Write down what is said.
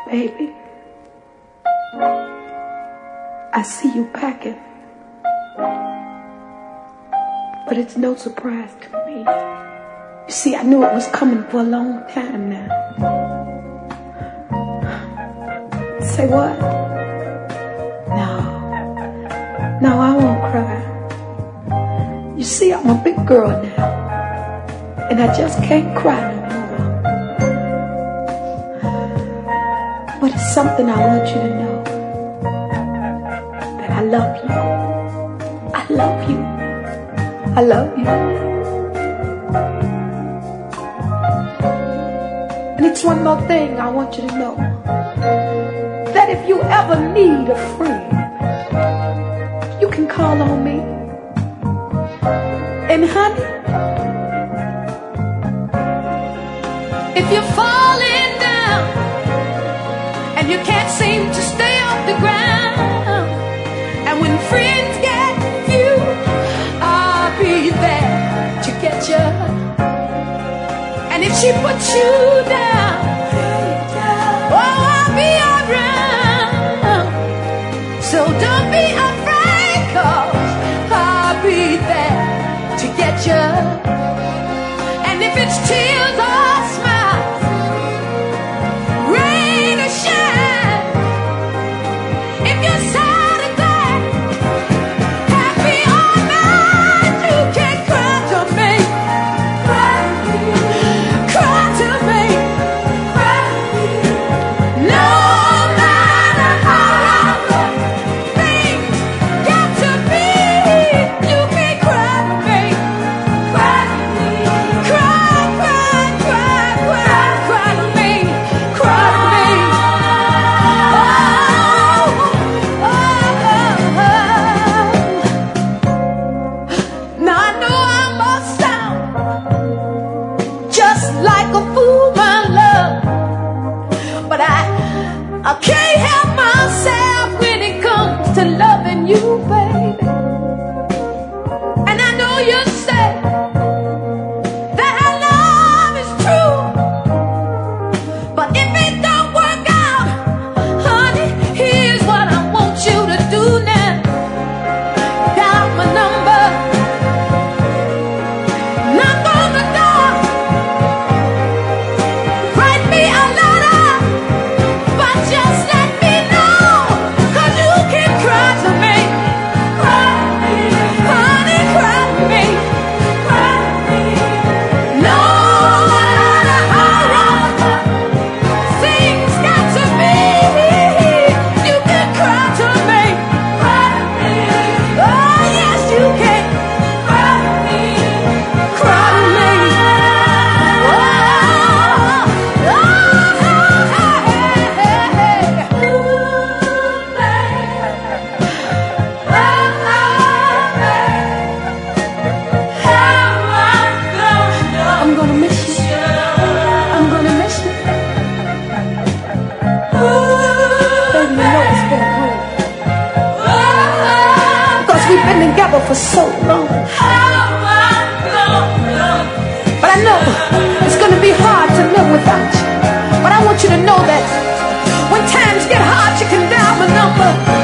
Baby, I see you packing, but it's no surprise to me. You see, I knew it was coming for a long time now. Say what? No, I won't cry. You see, I'm a big girl now, and I just can't cry no more. But it's something I want you to know, that I love you. I love you. I love you. And it's one more thing I want you to know, that if you ever need a friend, you can call on me. And honey, if you're falling down and you can't seem to stay off the ground, and when friends get few, I'll be there to get you. And if she puts you down, oh, I'll be around. So don't be afraid, 'cause I'll be there to get you. And if it's tears or smiles, rain or shine, if you're sad and glad, happy or mad, you can cry to me. Cry to me. Cry to me. Cry to me. No matter how things get to be, you can cry to me. Cry to me. Cry, cry, cry, cry, cry to me. Cry to me. Oh, oh, oh. Now I know I must sound just like a fool, my love, but I can't help myself when it comes to loving you, baby. And I know you say that our love is true, but if it don't work out, honey, here's what I want you to do now. Dial my number, knock on the door, write me a letter, but just let me know, 'cause you can cry to me. Cry to me. Honey, cry to me. Cry to me. No matter how wrong things got to be, you can cry to me. Cry to me. Oh, yes, you can. Cry to me. Cry to me. Oh, oh, hey, hey, hey. Ooh, baby. I'm gonna miss you. I'm gonna miss you. Baby, you know it's been good, 'cause we've been together for so long. But I know it's gonna be hard to live without you. But I want you to know that when times get hard, you can dial my number.